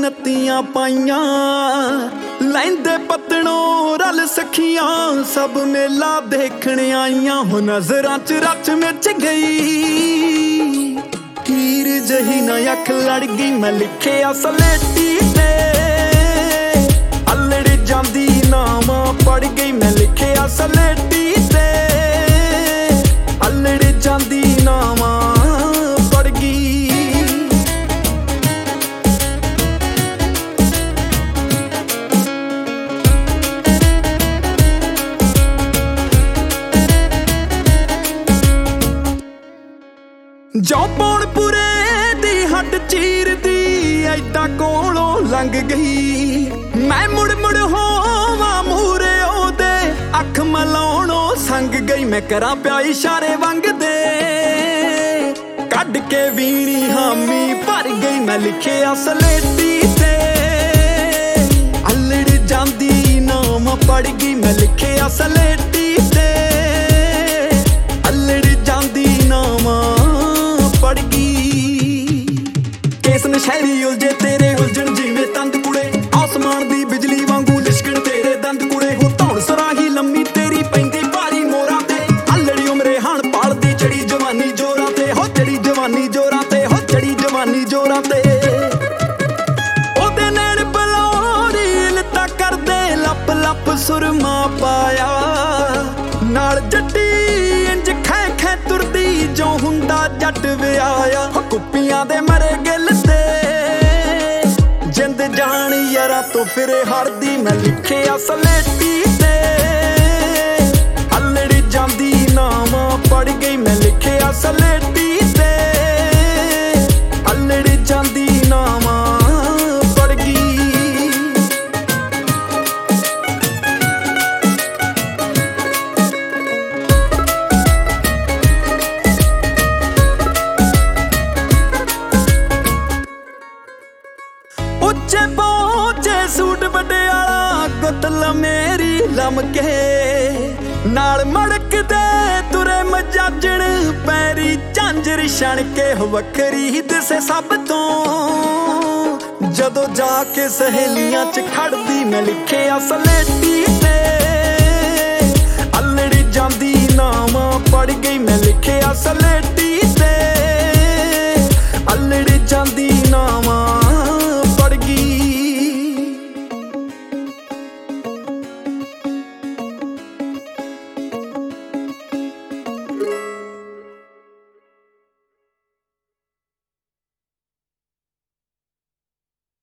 नत्तियां पाइयां लैंदे पतनों रल सखियां सब मेला देखण आईयां हो नजरां च रच मिच गई हीर जही ना अख लड़ गई मैं लिखिया सलेटी ते अल्लड़ जांदी नावां पड़ गई मैं लिखिया सलेटी ते अल्लड़ जांदी नावां पड़ गई। जौनपुरे दी हट चीर दी ऐदा कोलों लंघ गई मैं मुड़ मुड़ होवां मूरे ओदे अख मलाउणों संग गई मैं करा प्या इशारे वंगदे कढ के वीणी हामी भर गई मैं लिखिया सलेटी ते अल्लड़ जांदी नाम पड़ गई मैं लिखिया सलेटी ते अल्लड़ जांदी नाम पड़ गई। केस नशहरी उलझे तेरे उलझण जिवें तंद कुड़े आसमान दी बिजली वांगू लिशकण तेरे दंद कुड़े हो धौण सराही लम्मी तेरी पैंदी भारी मोरां ते अल्लड़ी उमरे हाण पालदी चढ़ी जवानी जोरां ते हो चढ़ी जवानी जोरां ते हो चढ़ी जवानी जोरां ते ओदे नेड़ बलौरी लता करदे लप लप सुरमा पाया नाल जट्टी इंज खै खै तुरदी जो हुंदा जट विआया कुप्पियां दे मरे गिल ते जिंद जान यारा तो फिरे हरदी मैं लिखिया सलेटी ते अल्लड़ जांदी नावां पड़ गई मैं लिखिया सलेटी ते अल्लड़ जांदी नावां पड़ गई। उच्चे पहुंचे सूट बटियाला गुतल मेरी लमके नाल मड़क दे तुरे मजाजण पैरी झांजर छण के वखरी दिसे सब तो जदों जाके सहेलियां च खड़दी मैं लिखिया सलेटी ते अल्लड़ जांदी नावां पड़ गई मैं लिखिया सलेटी ते अल्लड़ जांदी